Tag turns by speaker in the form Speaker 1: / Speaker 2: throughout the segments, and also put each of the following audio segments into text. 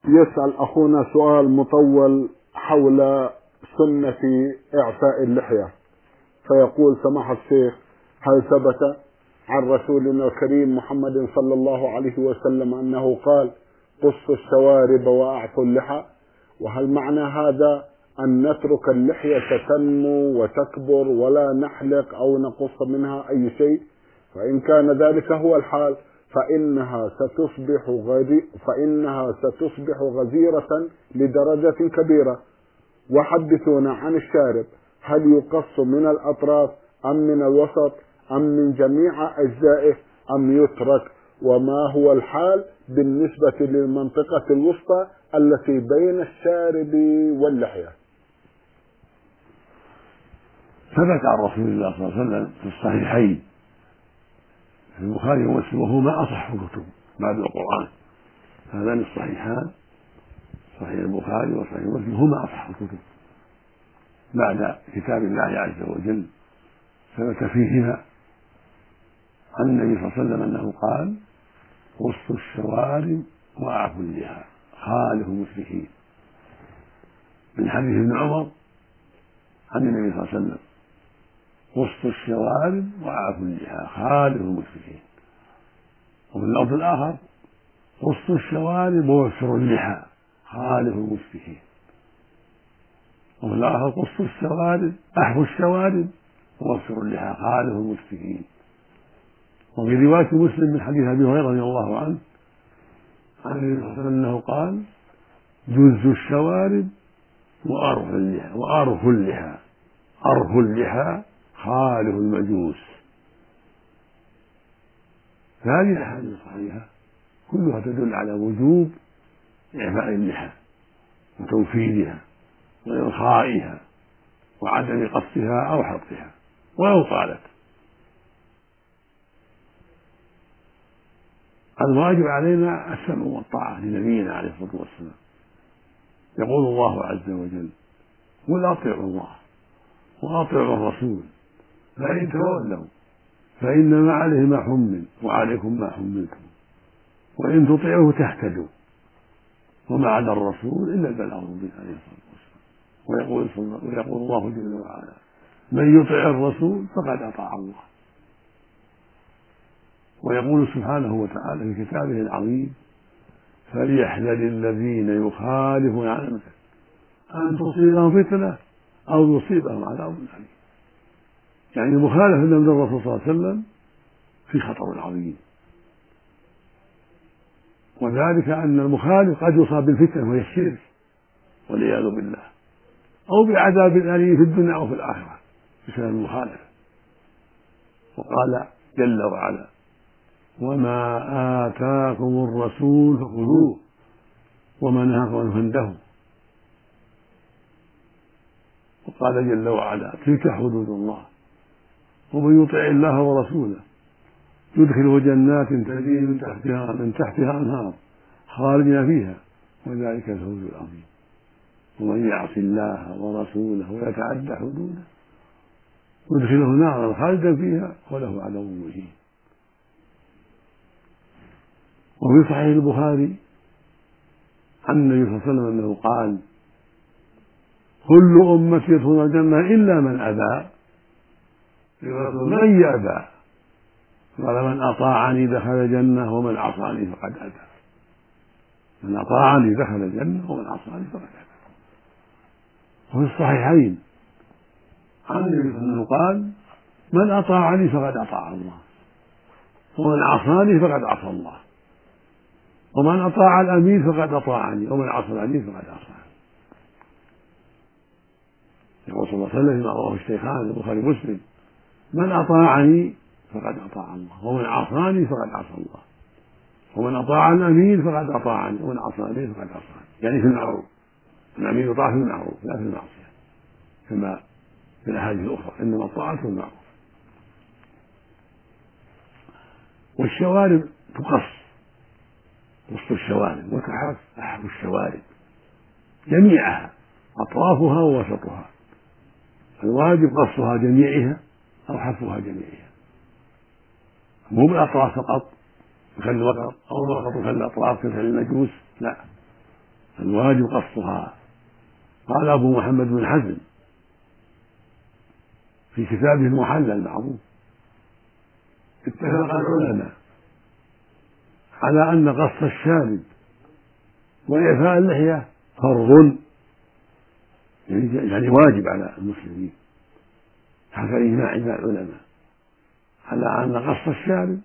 Speaker 1: يسأل أخونا سؤال مطول حول سنة إعفاء اللحية، فيقول: سماحة الشيخ، هل ثبت عن رسولنا الكريم محمد صلى الله عليه وسلم أنه قال: قصوا الشوارب وأعفوا اللحى؟ وهل معنى هذا أن نترك اللحية تنمو وتكبر ولا نحلق أو نقص منها أي شيء؟ فإن كان ذلك هو الحال فإنها ستصبح غزيرة لدرجة كبيرة. وحدثونا عن الشارب، هل يقص من الأطراف أم من الوسط أم من جميع أجزائه أم يترك؟ وما هو الحال بالنسبة للمنطقة الوسطى التي بين الشارب واللحية؟
Speaker 2: ثبت عن رسول الله صلى الله عليه وسلم في الصحيحين في البخاري ومسلم، وهما أصح الكتب بعد القرآن. هذان الصحيحان صحيح البخاري وصحيح مسلم هما أصح الكتب بعد كتاب الله عز وجل. ثبت فيهما عن النبي صلى الله عليه وسلم أنه قال: قصوا الشوارب وأعفوا اللحى خالفوا المشركين، من حديث ابن عمر عن النبي صلى الله عليه وسلم: قصوا الشوارب وأعفوا اللحى خالفوا المشركين. وفي اللفظ الآخر: قصوا الشوارب ووفروا اللحى خالفوا المشركين. وفي الآخر: قصوا الشوارب أحفوا الشوارب ووفروا اللحى خالفوا المشركين. وفي رواية مسلم من حديث أبي هريرة رضي الله عنه عن النبي صلى الله عليه وسلم أنه قال: جزوا الشوارب وأرفوا اللحى أرفوا اللحى خالفوا المجوس. هذه الأحاديث الصحيحة كلها تدل على وجوب إعفاء اللحى وتوفيرها وإرخائها وعدم قصها أو حلقها ولو طالت. الواجب علينا السمع والطاعة لنبينا عليه الصلاة والسلام. يقول الله عز وجل: قل أطيعوا الله وأطيعوا الرسول فإن تولوا فإنما عليه ما حمل وعليكم ما حملتم وإن تطيعوه تهتدوا وما على الرسول إلا البلاغ المبين عليه الصلاة والسلام. ويقول الله جل وعلا: من يطع الرسول فقد أطاع الله. ويقول سبحانه وتعالى في كتابه العظيم: فليحذر الذين يخالفون عن أمره أن تصيبهم فتنة أو يصيبهم عذاب أليم. يعني المخالفة للرسول صلى الله عليه وسلم في خطر عظيم، وذلك أن المخالف قد يصاب بالفتنة وهي الشرك والعياذ بالله، أو بعذاب أليم في الدنيا أو في الآخرة بسبب المخالفة. وقال جل وعلا: وما آتاكم الرسول فخذوه وما نهاكم عنه فانتهوا. وقال جل وعلا: تلك حدود الله ومن يطع الله ورسوله يدخله جنات تجري من تحتها أنهار خالدين فيها وذلك الفوز العظيم. ومن يعص الله ورسوله ويتعدى حدوده يدخله نارا خالدا فيها وله عذاب مهين. وفي صحيح البخاري عن النبي صلى الله عليه وسلم أنه قال: كل أمتي يدخلون الجنة إلا من أبى. من يأبى؟ قال: من أطاعني دخل الجنة ومن عصاني فقد أبى. من أطاعني دخل الجنة ومن عصاني فقد أبى. وفي الصحيحين عن النبي صلى الله عليه وسلم قال: من أطاعني فقد أطاع الله ومن عصاني فقد عصى الله ومن أطاع الأمير فقد أطاعني ومن عصى الأمير فقد عصاني. يقول صلى الله عليه وسلم فيما رواه الشيخان البخاري ومسلم: من أطاعني فقد أطاع الله ومن عصاني فقد عصى الله ومن أطاع الأمير فقد أطاعني ومن عصى الأمير فقد عصاني. يعني في المعروف، الأمير يطاع في المعروف لا في المعصية، كما في الأحاديث الأخرى: إنما الطاعة في المعروف. والشوارب تقص، قص الشوارب وتحف الشوارب جميعها أطرافها ووسطها. الواجب قصها جميعها أو حفها جميعها، مو بالأطراف فقط مثل الوسط أو الوسط مثل الأطراف مثل المجوس، لا، الواجب قصها. قال أبو محمد بن حزم في كتابه المحلى المعروف: اتفق العلماء على أن قص الشارب وإعفاء اللحية فرض، يعني واجب على المسلمين. هذا إجماع العلماء على أن قص الشارب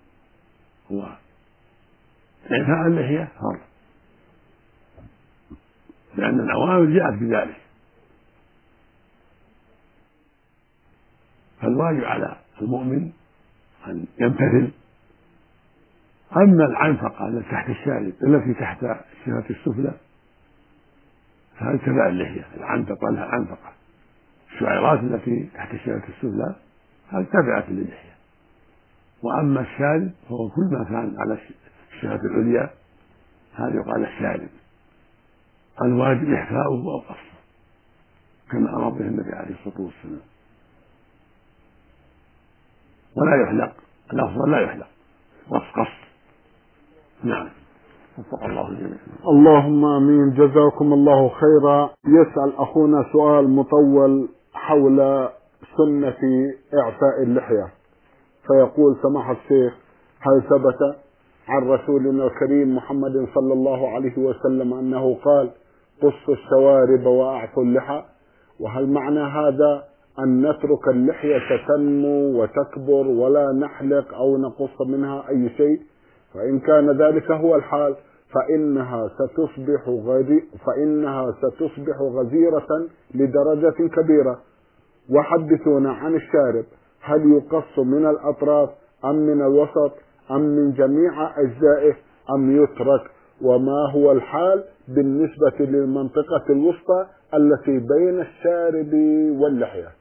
Speaker 2: وإعفاء اللحية فرض، لأن الأوامر جاءت بذلك. فالواجب على المؤمن أن يمتثل. أما العنفقة التي تحت الشارب التي تحت الشفة السفلى فهذه تبع اللحية. العنفقة لها عنفقة، الشعيرات التي تحت الشفة السفلى هذه تبعة للحية. وأما الشارب فهو كل ما كان على الشفة العليا هذا يقال الشارب. الواجب إحفاؤه أو قصه كما أمر به النبي عليه الصلاة والسلام. ولا يحلق، الأفضل لا يحلق، قص. نعم. وفق الله الجميع.
Speaker 1: اللهم امين. جزاكم الله خيرا. يسأل اخونا سؤال مطول حول سنة اعفاء اللحية، فيقول: سماحة الشيخ، هل ثبت عن رسولنا الكريم محمد صلى الله عليه وسلم انه قال: قصوا الشوارب واعفوا اللحى؟ وهل معنى هذا ان نترك اللحية تنمو وتكبر ولا نحلق او نقص منها اي شيء؟ فإن كان ذلك هو الحال فإنها ستصبح غزيرة لدرجة كبيرة. وحدثونا عن الشارب، هل يقص من الأطراف أم من الوسط أم من جميع أجزائه أم يترك؟ وما هو الحال بالنسبة للمنطقة الوسطى التي بين الشارب واللحية؟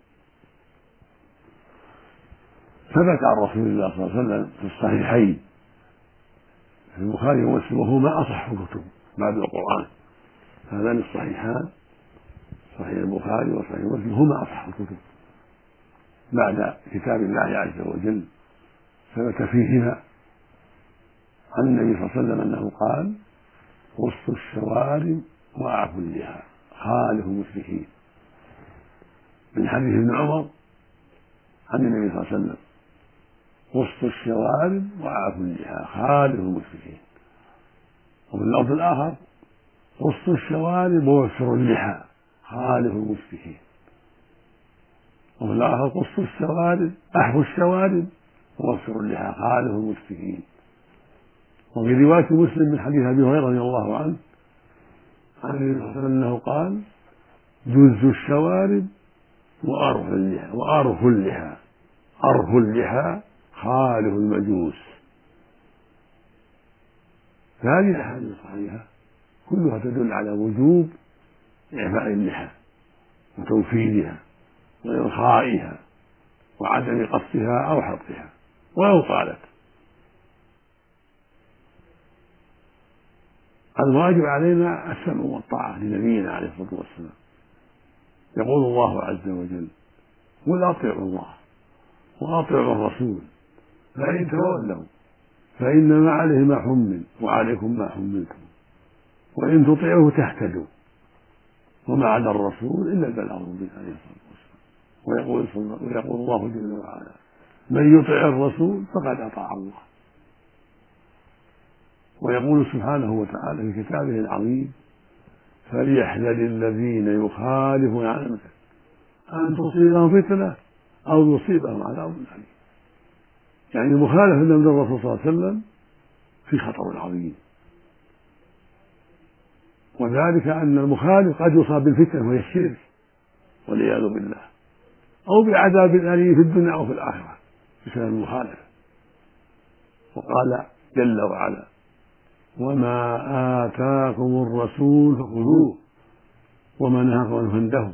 Speaker 2: ثبت عن رسول الله صلى الله عليه وسلم في الصحيحين في البخاري ومسلم، وهما أصح الكتب بعد القرآن. هذان الصحيحان صحيح البخاري وصحيح مسلم هما أصح الكتب بعد كتاب الله عز وجل. ثبت فيهما عن النبي صلى الله عليه وسلم أنه قال: قصوا الشوارب وأعفوا اللحى خالفوا المشركين، من حديث ابن عمر عن النبي صلى الله عليه وسلم: قصوا الشوارب وأعفوا اللحى خالفوا المشركين. وفي اللفظ الآخر: قصوا الشوارب ووفروا اللحى خالفوا المشركين. وفي الآخر: قصوا الشوارب أحفوا الشوارب ووفروا اللحى خالفوا المشركين. وفي رواية مسلم من حديث أبي هريرة رضي الله عنه عن النبي صلى الله عليه وسلم أنه قال: جزوا الشوارب وأرخوا اللحى أرخوا اللحى خالفوا المجوس. فهذه الأحاديث الصحيحة كلها تدل على وجوب إعفاء اللحى وتوفيرها وإرخائها وعدم قصها أو حلقها ولو طالت. الواجب علينا السمع والطاعة لنبينا عليه الصلاة والسلام. يقول الله عز وجل: قل أطيعوا الله وأطيعوا الرسول فإن تولوا فإنما عليه ما حمل وعليكم ما حملتم وإن تطيعوه تهتدوا وما على الرسول إلا البلاغ المبين عليه الصلاة والسلام. ويقول الله جل وعلا: من يطع الرسول فقد أطاع الله. ويقول سبحانه وتعالى في كتابه العظيم: فليحذر الذين يخالفون عن أمره أن تصيبهم فتنة أو يصيبهم عذاب أليم. يعني المخالفة من الرسول صلى الله عليه وسلم في خطر عظيم، وذلك أن المخالف قد يصاب بالفتنة وهي الشرك والعياذ بالله، أو بعذاب أليم في الدنيا أو في الآخرة بسبب المخالفة. وقال جل وعلا: وما آتاكم الرسول فخذوه وما نهاكم عنه فانتهوا.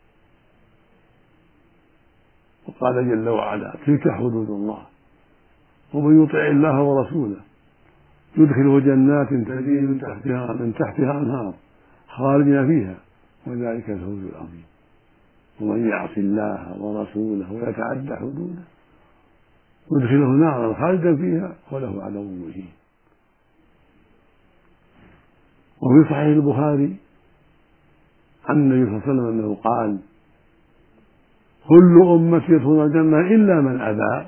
Speaker 2: وقال جل وعلا: تلك حدود الله ومن يطع الله ورسوله يدخله جنات تجري من تحتها أنهار خالدين فيها وذلك الفوز العظيم. ومن يعص الله ورسوله ويتعدى حدوده يدخله نارا خالدا فيها وله عذاب مهين. وفي صحيح البخاري عن النبي صلى الله عليه وسلم أنه قال: كل أمتي يدخلون الجنة إلا من أبى.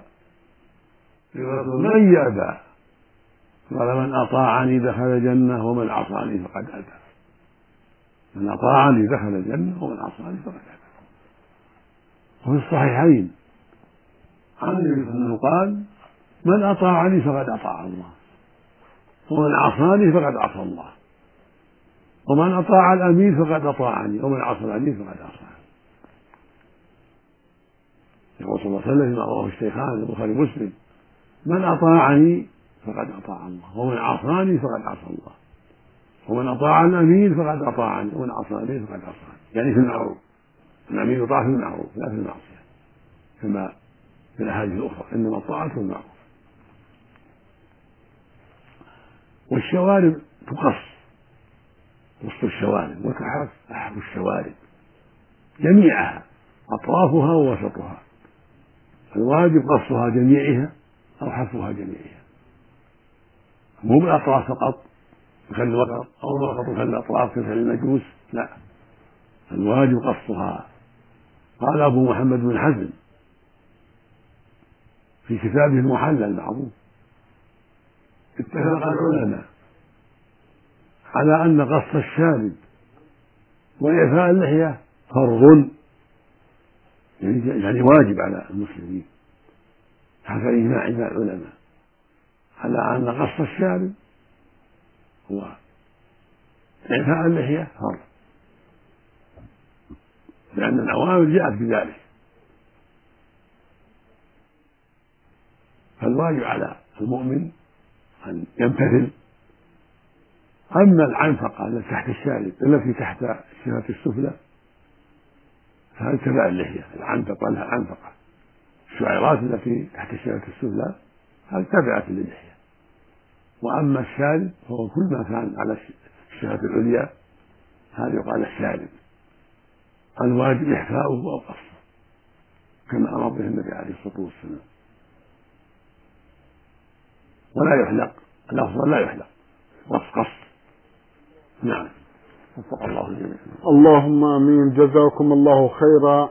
Speaker 2: من يأبى؟ قال: من أطاعني دخل الجنة ومن عصاني فقد أبى. من أطاعني دخل الجنة ومن عصاني فقد أبى. وفي الصحيحين عن النبي صلى الله عليه وسلم قال: من أطاعني فقد أطاع الله، ومن عصاني فقد عصى الله، ومن أطاع الأمير فقد أطاعني، ومن عصى الأمير فقد عصاني. يقول صلى الله عليه وسلم فيما رواه الشيخان البخاري ومسلم: من أطاعني فقد أطاع الله، ومن عصاني فقد عصى الله، ومن أطاع الأمير فقد أطاعني، ومن عصى الأمير فقد عصاني. يعني في المعروف، الأمير يطاع في المعروف لا في المعصية، كما في الأحاديث الأخرى: إنما الطاعة في المعروف. والشوارب تقص، وسط الشوارب، وتحف الشوارب جميعها، أطرافها ووسطها. الواجب قصها جميعها أو حفها جميعها، مو بالأطراف فقط مثل الوسط أو الوسط مثل الأطراف مثل المجوس، لا، الواجب قصها. قال أبو محمد بن حزم في كتابه المحلى المعروف: اتفق العلماء على أن قص الشارب وإعفاء اللحية فرض، يعني واجب على المسلمين، حسب إجماع العلماء على أن قص الشارب وإعفاء اللحية فرض، لأن الأوامر جاءت بذلك. فالواجب على المؤمن أن يمتثل. أما العنفقة التي تحت الشارب التي تحت الشفة السفلى فهل تبع اللحية، العنفقة لها عنفقة، الشعيرات التي تحت الشفة السفلى هل تبعت للحية. وأما الشارب فهو كل ما كان على الشفة العليا هذا يقال الشارب، الواجب إحفاؤه أو قصه كما أمر به النبي عليه الصلاة والسلام. ولا يحلق، الأفضل لا يحلق، قص. نعم، وفق الله الجميع.
Speaker 1: اللهم آمين. جزاكم الله خيرا.